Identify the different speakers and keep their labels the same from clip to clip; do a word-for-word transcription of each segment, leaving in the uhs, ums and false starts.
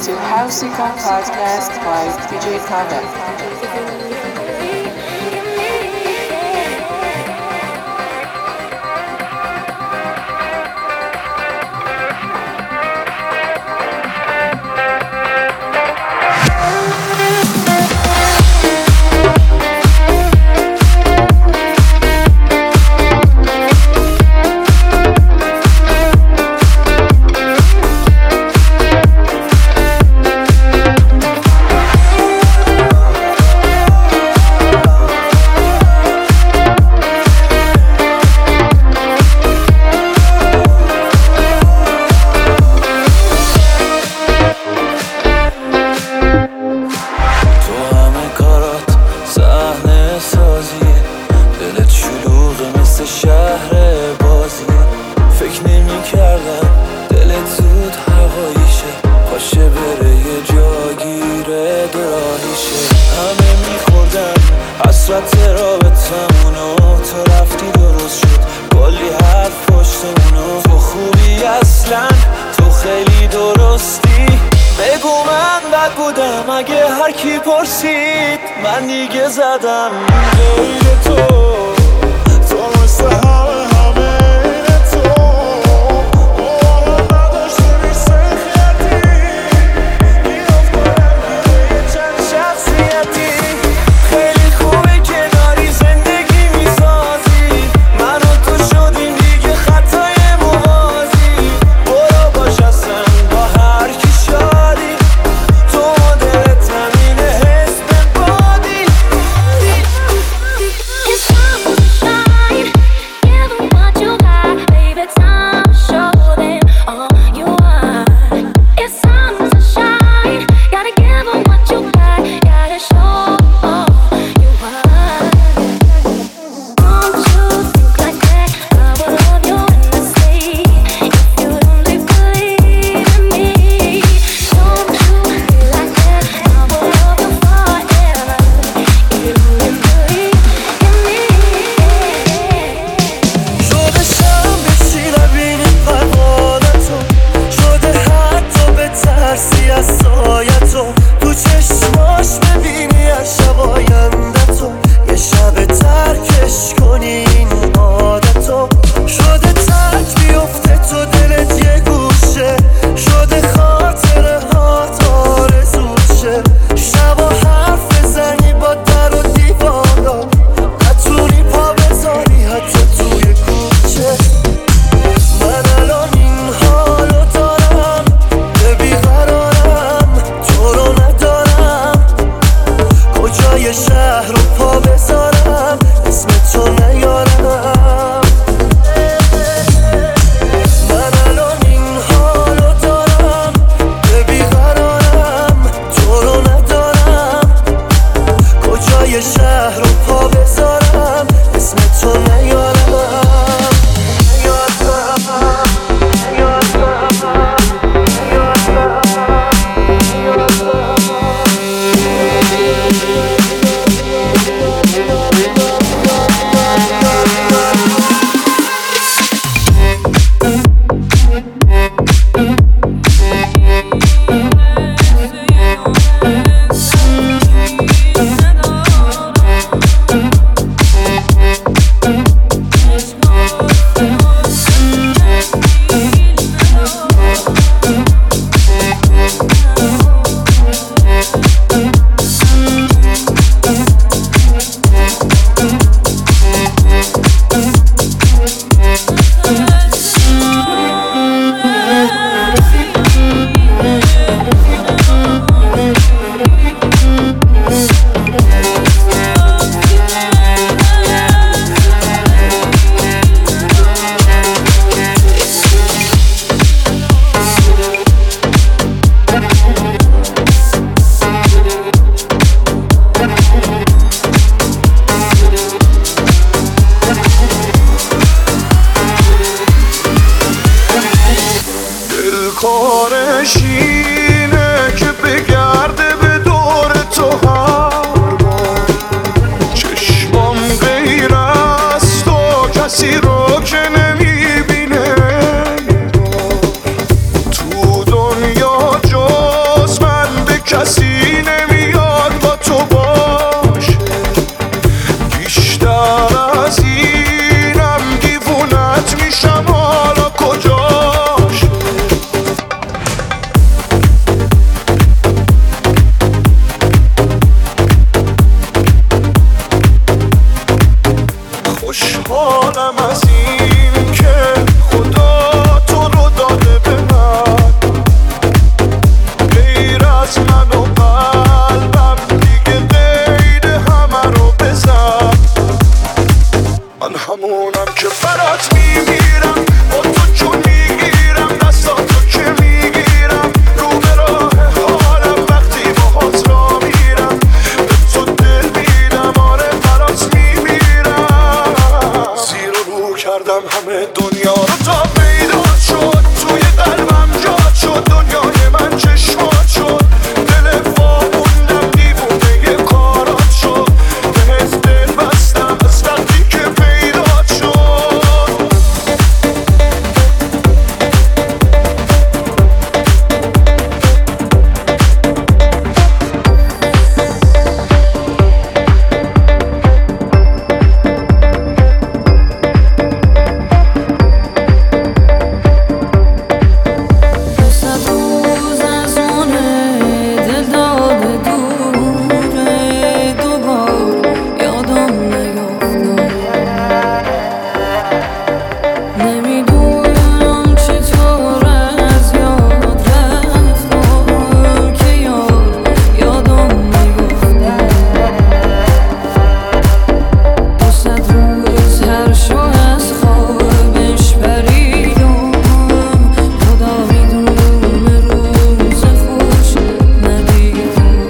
Speaker 1: to Housecon Podcast by D J Kaveh.
Speaker 2: من دیگه زدم غیر تو تو مثل همه همه تو اوه نداشته بی سخیتی بیاف کنم بیره چند شخصیتی خیلی خوبه کناری زندگی میسازی من و تو شدیم دیگه خطای موازی برو باش اصلا با هر کی شادی تو مدرت همینه حس نمیاد با تو باشه، بیشتر از اینم دیوونت میشم حالا کجاشه. خوشحالم از این که خدا تو رو داده به من، غیر از من و قلبم دیگه غیر همه رو بزن. من همونم که برات میمیرم، با تو چون میگیرم دستاتو که میگیرم، رو به راه حالم وقتی باهات را میرم، به تو دل میدم آره برات میمیرم. زیر و رو کردم همه دنیا رو تا پیدا شد، توی قلبم جاد شد، دنیای من چشمات شد، دل واموندم دیوونه کارات شد، بهت دل بستم از وقتی که پیدا شد.
Speaker 3: دوست روز از اونه دل داده دوره، دوبار یادم نیافتم، نمیدونم چطور از یاد رفتم که یار یادم نیافتم. دوست روز هر شو از خوابش پریدم، خدا میدونه روز خوش ندیدم.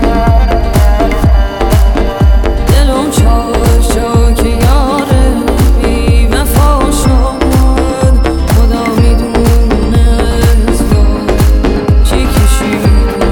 Speaker 3: دلم چاک چاک یاره بی وفا شد، خدا میدونه از یاد چی کشیدم.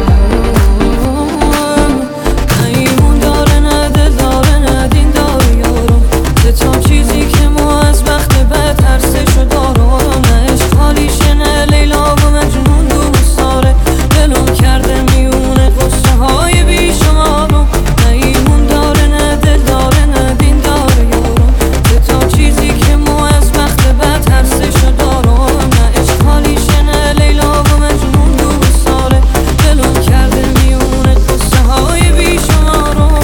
Speaker 3: نه ایمون داره نه دل داره نه دین داره یارم، سه چیزی که ما از بخت بد ترسشو دارم، نه عشق خالیشه نه لیلا و مجنون دوست داره، دلم کرده میونه قصه های بیشمارم. نه ایمون داره نه دل داره نه دین داره یارم، سه چیزی که ما از بخت بد ترسشو دارم، نه عشق خالیشه نه لیلا و مجنون دوست داره، دلم کرده میونه قصه های بیشمارم.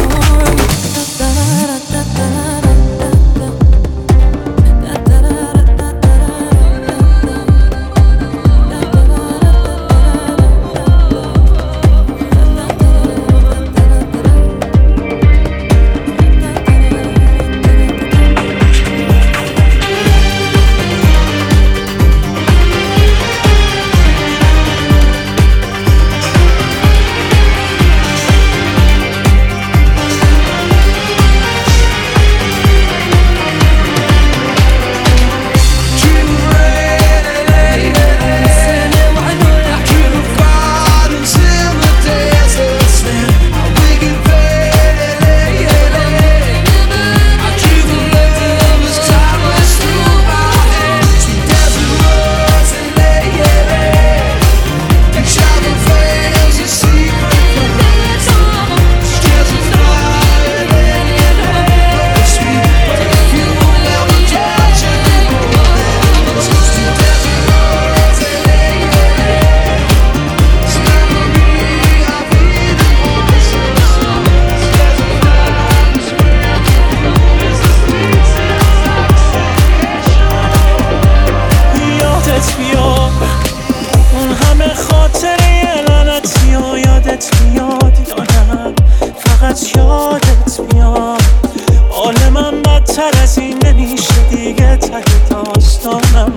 Speaker 3: یادت بیاد اون همه خاطره لعنتی ها، یادت میاد یا نه فقط یادت میاد. حال من بدتر از این نمیشه دیگه، ته داستانم.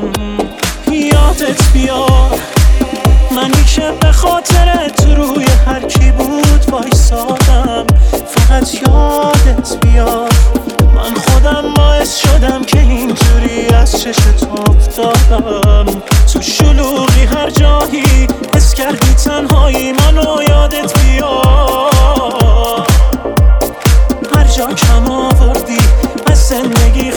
Speaker 3: یادت بیاد منی که به خاطرت روی هر کی بود وایسادم، فقط یادت بیاد من خودم باعث شدم که اینجوری از چشت افتادم. تو شلوغی هر جایی حس کردی تنهایی منو، یادت بیاد هر جا کم آوردی از زندگی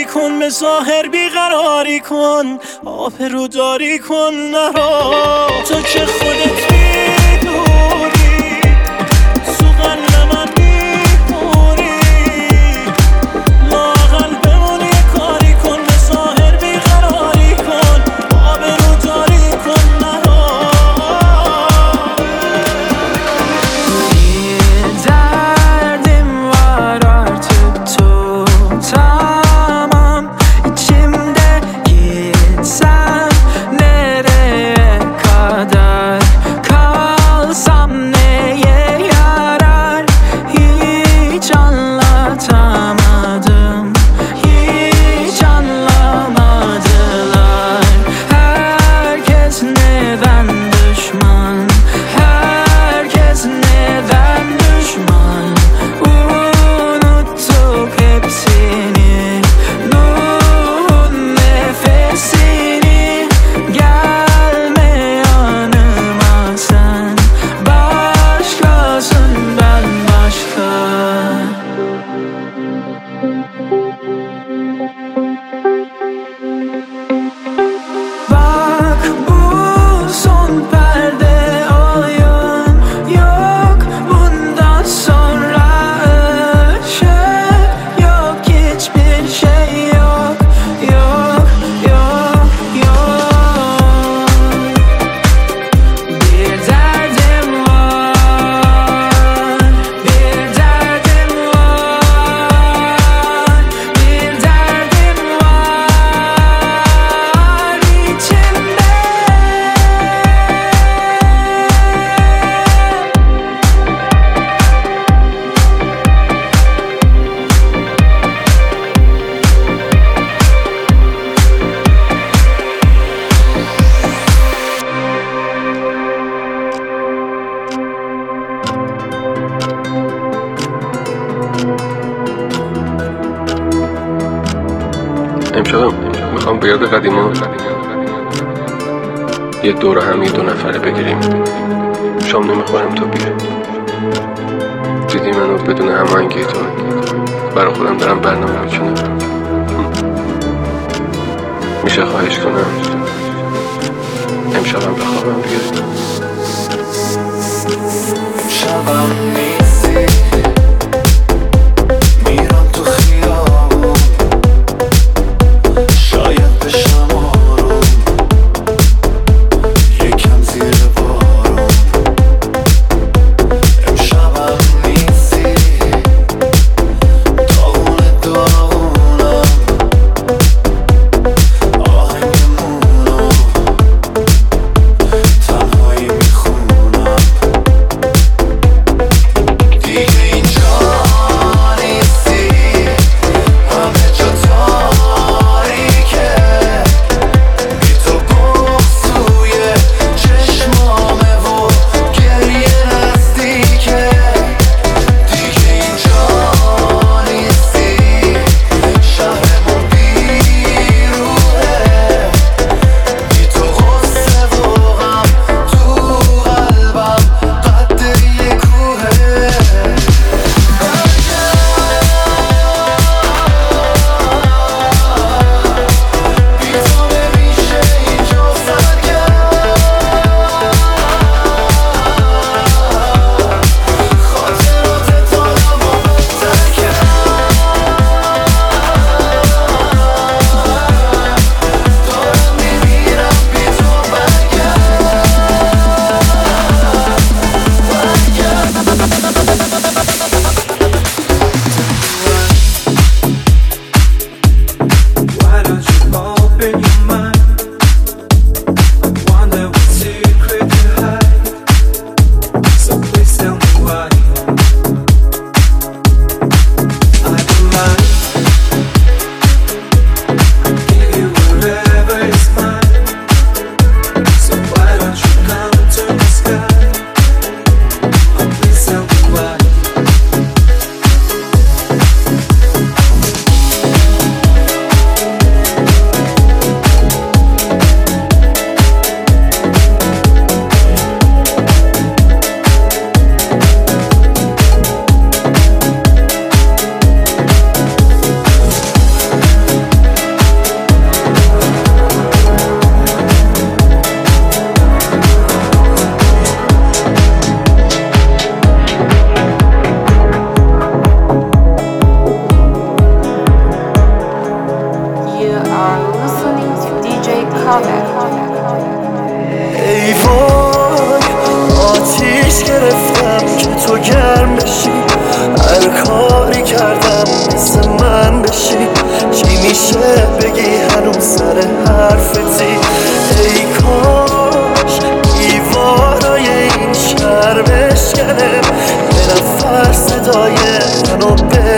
Speaker 3: داری کن، به ظاهر بیقراری کن، آبروداری کن نرا. تو که خودت میدونی تو قلب من میمونی، لااقل بمون یه کاری کن، به ظاهر بیقراری کن، آبروداری کن نرا.
Speaker 4: امشب میخوام به یاد قدیما یه دور هم یه دو نفره بگیریم، شام نمیخورم تا بیه. دیدی منو بدون هماهنگی تو برای خودم دارم برنامه میچونم. میشه خواهش کنم امشبم بخوابم دیگه؟
Speaker 5: شبم نیستی میرم تو خیابون، شاید بشم آروم یکم زیر بارون. امشبم نیستی داغون داغونم، آهنگمونو تنهایی میخونم.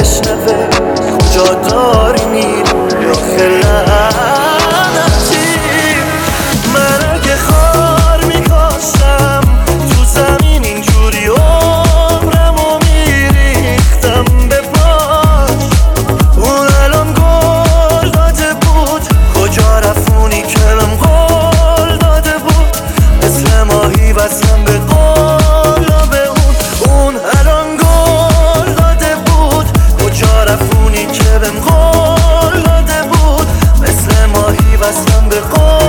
Speaker 3: نشنوه کجا داری میری آخه لعنتی. من اگه خار میکاشتم تو زمین اینجوری عمرمو میریختم به پاش، اون الان گل داده بود کجا رفونی که بهم قول داده بود، مثل ماهی بستم به قلاب اون، اون الان گل داده بود کجا رفونی که بهم قول داده بود، مثل ماهی بستم به قلاب اون.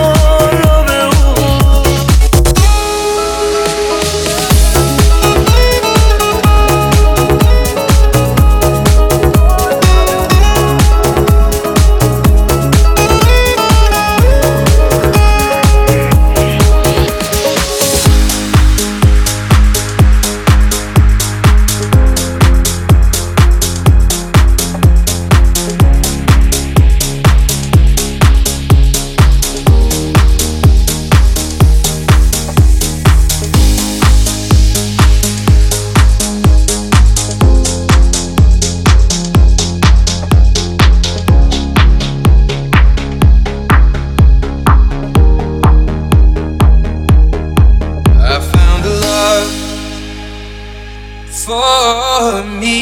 Speaker 6: For me,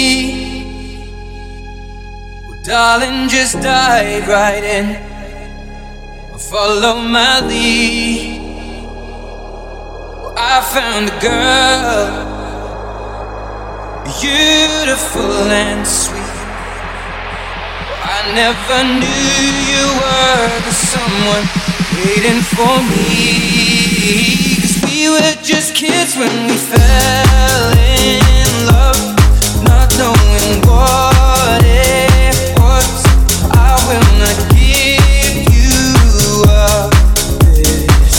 Speaker 6: well, darling, just dive right in, follow my lead. Well, I found a girl, beautiful and sweet. Well, I never knew you were the someone waiting for me, 'cause we were just kids when we fell in love, not knowing what it was. I will not give you up this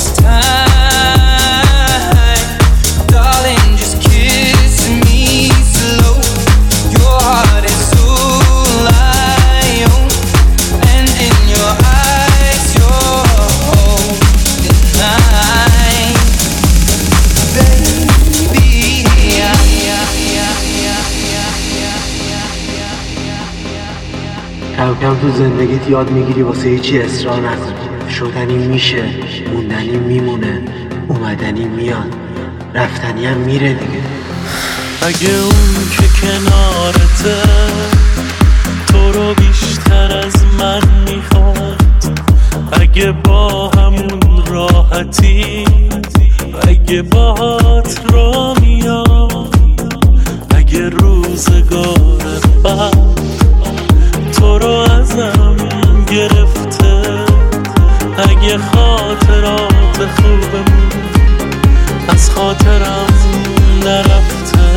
Speaker 6: time, darling, just kiss me slow. Your heart is so lion, and in your eyes you're holding mine, baby.
Speaker 7: کم کم تو زندگیت یاد میگیری واسه هیچی اصرار نکنی. شدنی میشه، موندنی میمونه، اومدنی میاد، رفتنی هم میره دیگه.
Speaker 3: اگه اون که کنارته تو رو بیشتر از من میخواد، اگه با همون راحتی، اگه باهات را میاد، اگه روزگار بعد تو رو ازم گرفته، اگه خاطرات خوبمون از خاطرم نرفته،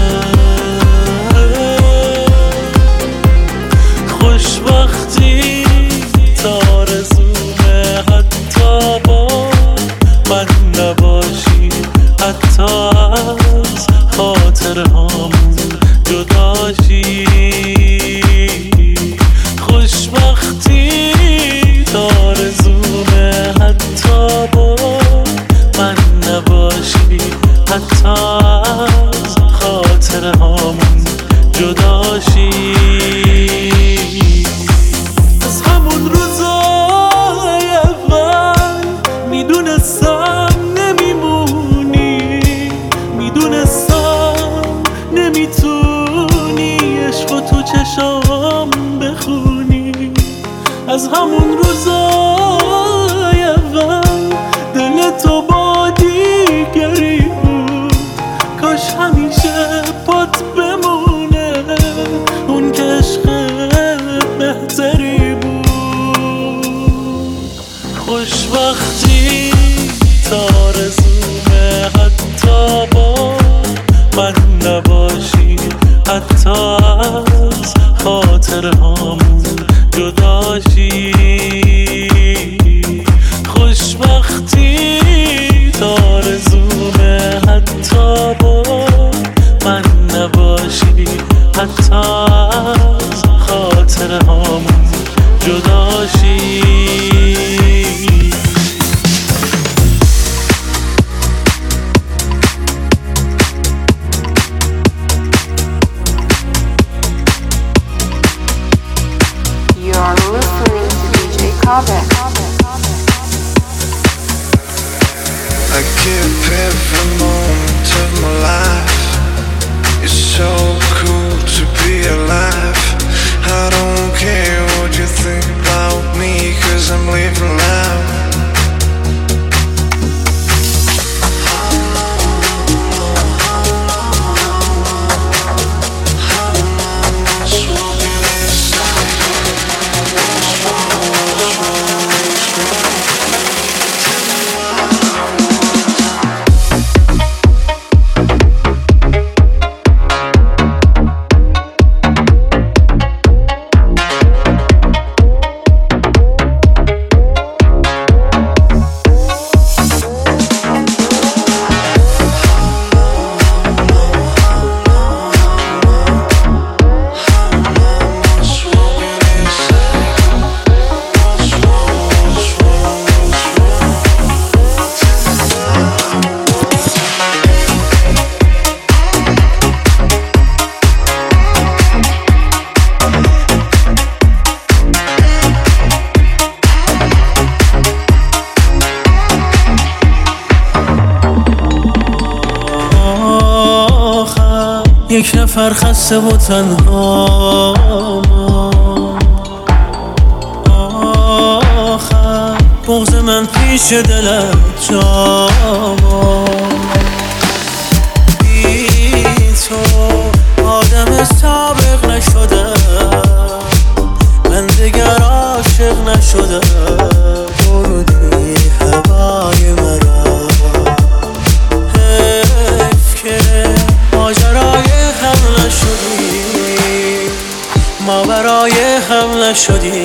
Speaker 3: خوشبختی تارزونه حتی با من نباشی، حتی از خاطرهامون جداشی، خوشبختی تارزونه حتی با من نباشی، حتی از خاطرهامون جداشی. از همون روزای اول میدونستم نمیمونی، میدونستم نمیتونی عشق تو چشام بخونی. از همون روزای اول دل تو با دیگری بود، کاش همیشه پات بمونه اون که عشق بهتری بود. خوشبختی تارزونه حتی با من نباشی، حتی از خاطرهامون جداشی، خوشبختی تارزونه حتی با من نباشی، حتی از خاطرهامون جداشی.
Speaker 1: comment.
Speaker 2: I give every moment of my life. It's so cool to be alive. I don't care what you think about me, 'cause I'm living loud.
Speaker 3: یک نفر خسته و تنها آخر بغض من پیش دلت جا بی تو آدم سابق نشده من دیگر عاشق نشده بردی هوای مرا حیف که ماجرای هم نشدی ما برای هم نشدی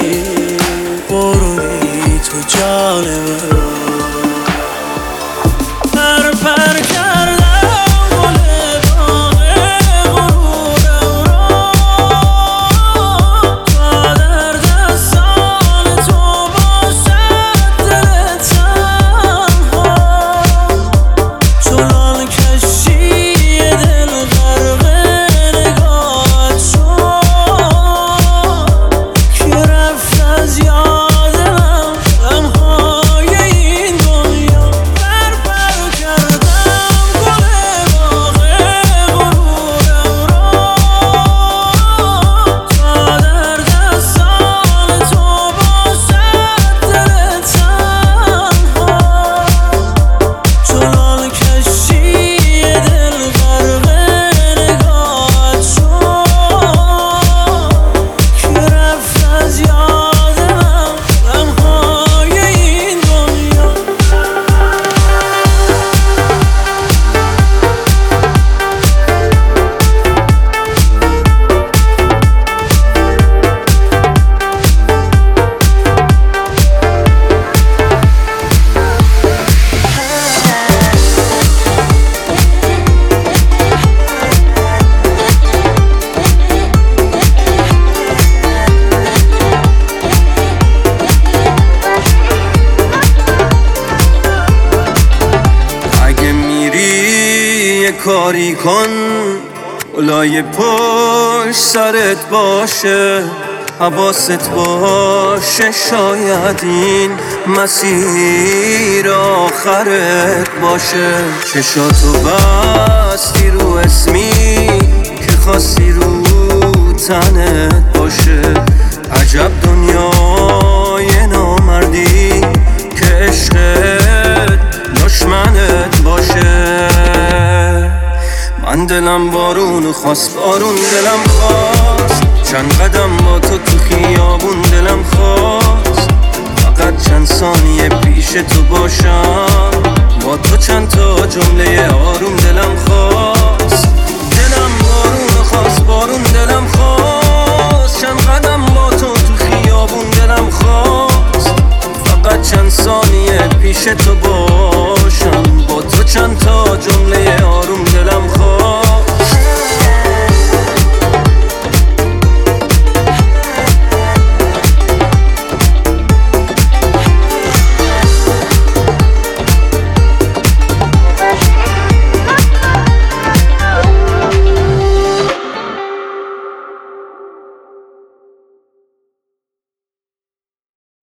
Speaker 3: بردی تو جان من پر پر کردم گل باغ غرورم را تا در دستان تو باشد دل تنها چنان کشتی دل غرق نگاهت شد که رفت از یاد من غمهای این دنیا پر پر کردم گل باغ غرورم را تا در دستان تو باشد دل تنها چنان کشتی دل غرق نگاهت شد که رفت از یاد من غمهای این دنیا
Speaker 8: اگه میری یه کاری کن اولای پشت سرت باشه حواست باشه شاید این مسیر آخرت باشه چشاتو بستی رو اسمی که خواستی رو تنت باشه عجب دنیای نامردی که عشقت دشمنت باشه من دلم بارون خواست بارون دلم خواست چند قدم با تو تو خیابون دلم خواست فقط چند ثانیه پیش تو باشم با تو چند تا جمله آروم دلم خواست دلم بارون خواست بارون دلم